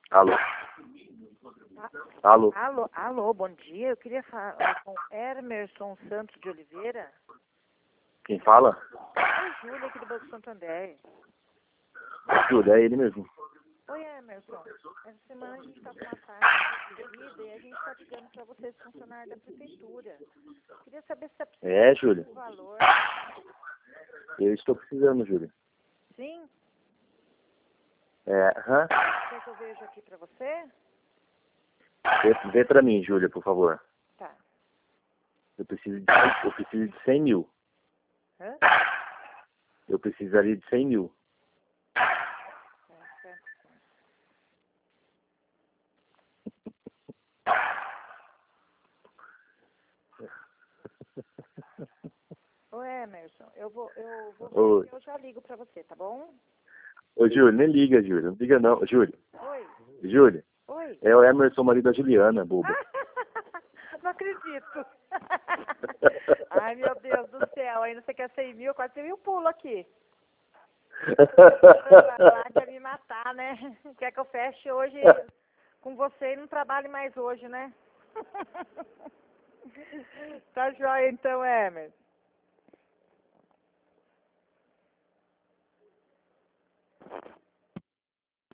Alô? Alô? Alô, bom dia. Eu queria falar com Emerson Santos de Oliveira. Quem fala? Oi, Júlia, aqui do Banco Santander. Júlia, é ele mesmo. Oi, Emerson. Essa semana a gente está com uma taxa reduzida e a gente está ligando para vocês, funcionários da prefeitura. Queria saber se é possível É, Júlia. o valor. Eu estou precisando, Júlia. Sim? Aham. Quer que eu veja aqui para você? Vê pra mim, Júlia, por favor. Tá. Eu preciso de 100 mil. Hã? Eu precisaria de 100 mil. Certo. Ô, Emerson, eu vou Oi. ver, eu já ligo para você, tá bom? Ô, Júlia, nem liga, Júlia. Não liga não. Júlia. Oi. Júlia. Oi. É o Emerson, marido da Juliana, boba. Não acredito. Ai, meu Deus do céu. Ainda você quer 100 mil? Quase 100 mil pulo aqui. Lá quer me matar, né? Quer que eu feche hoje com você e não trabalhe mais hoje, né? Tá joia então, Emerson.